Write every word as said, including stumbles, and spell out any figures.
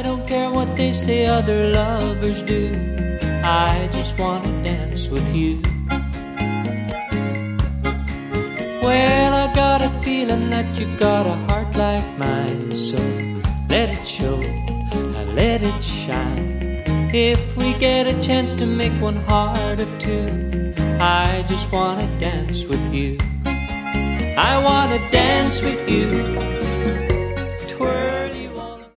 don't care what they say other lovers do. I just wanna dance with you. Well, I got a feeling that you got a heart like mine, so let it show, now let it shine. If we get a chance to make one heart of two, I just wanna dance with you. I wanna dance with you.